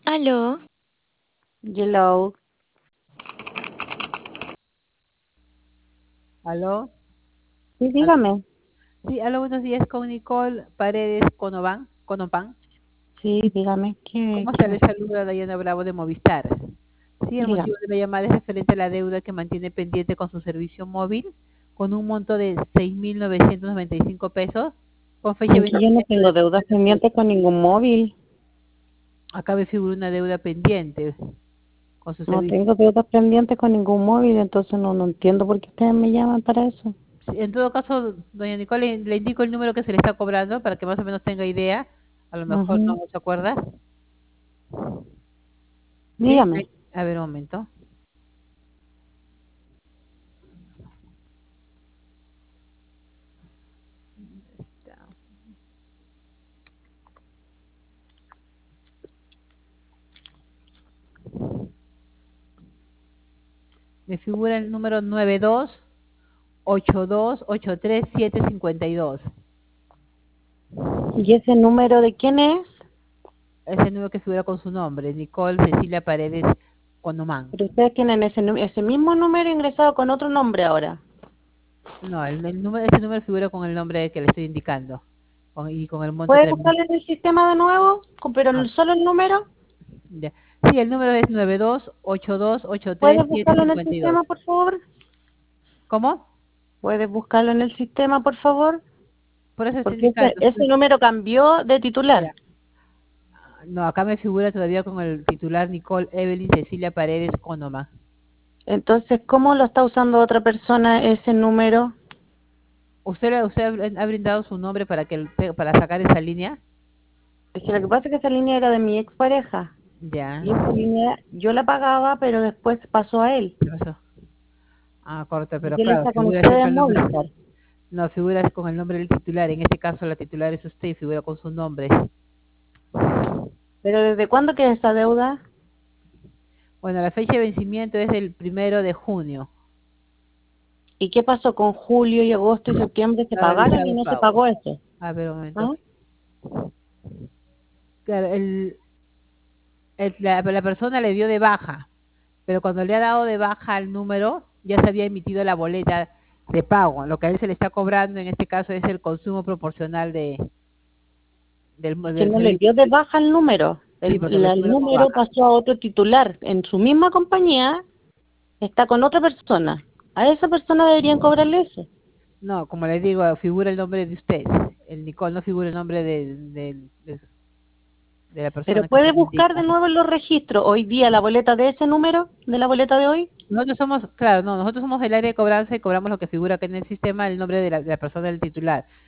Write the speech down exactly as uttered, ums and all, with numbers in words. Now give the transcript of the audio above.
Aló, Hello. ¿Aló? Sí, Al- dígame. Sí, aló, buenos días con Nicole Paredes Conovan, Conopan. Sí, dígame. ¿Qué ¿Cómo está? Le quiere? saluda Dayana Bravo de Movistar. Sí, el Dígame. motivo de la llamada es referente a la deuda que mantiene pendiente con su servicio móvil con un monto de seis mil novecientos noventa y cinco pesos con fecha de Es que yo no vencimiento tengo del deudas primero de pendientes junio. con ningún móvil. Acá me figura una deuda pendiente con su No servicio. tengo deudas pendientes con ningún móvil, entonces no, no entiendo por qué ustedes me llaman para eso. Sí, en todo caso, doña Nicole, le, le indico el número que se le está cobrando para que más o menos tenga idea. A lo mejor no Ujú. se acuerda. Sí, Dígame. le- a ver un momento. Me figura el número nueve dos ocho dos ocho tres siete cinco dos. ¿Y ese número de quién es? Es el número que figura con su nombre, Nicole Cecilia Paredes Conomán. Pero ustedes tienen ese, nu- ese mismo número ingresado con otro nombre ahora. No, el, el número, ese número figura con el nombre que le estoy indicando con- y con el monto ¿Puede que le... buscarlo en el sistema de nuevo? Con- Pero Ah, el- solo el número. ya. Sí, el número es nueve dos ocho dos ocho tres ¿Puedes siete buscarlo en cinco el dos. sistema, por favor? ¿Cómo? ¿Puedes buscarlo en el sistema, por favor? Por eso estoy Porque ese, indicando. ese Estoy- número cambió de titular. ya. No, acá me figura todavía con el titular Nicole Evelyn Cecilia Paredes Conoma. Entonces, ¿cómo lo está usando otra persona ese número? ¿Usted, le- usted ha ha brindado su nombre para que el- para sacar esa línea? Es que lo que pasa es que esa línea era de mi expareja. Ya. Y esa línea yo la pagaba, pero después pasó a él. ¿Qué pasó? Ah, corta, pero Porque él claro, está con figura ustedes siempre en el nombre. Movistar. No, figura con el nombre del titular. En este caso, la titular es usted y figura con su nombre. Pero ¿desde cuándo queda esa deuda? Bueno, la fecha de vencimiento es el primero de junio. ¿Y qué pasó con julio y agosto y septiembre? ¿Se Ha pagaron y realizado no se pago. pagó eso? A ver, un momento. ¿Ah? Claro, el, el- la, la persona le dio de baja, pero cuando le ha dado de baja al número, ya se había emitido la boleta de pago. Lo que a él se le está cobrando en este caso es el consumo proporcional de, del, Es que del no le servicio. dio de baja el número. Sí, El, porque me la- el figura como número baja. pasó a otro titular. En su misma compañía está con otra persona. A esa persona deberían cobrarle eso. No, como les digo, figura el nombre de usted. El Nicole no figura el nombre de, de, de- de la Pero persona que puede usted me buscar indica. de nuevo en los registros hoy día la boleta de ese número, de la boleta de hoy. Nosotros somos, claro, no, nosotros somos el área de cobranza y cobramos lo que figura acá en el sistema, el nombre de la, de la persona del titular.